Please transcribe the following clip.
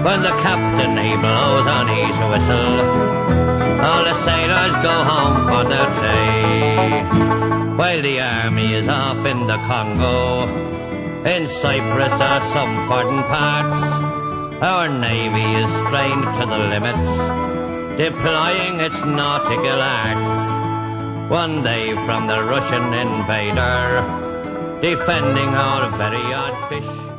When the captain he blows on his whistle, all the sailors go home for the day. While the army is off in the Congo, in Cyprus or some foreign parts, our navy is strained to the limits, deploying its nautical arts. One day from the Russian invader, defending our very odd fish.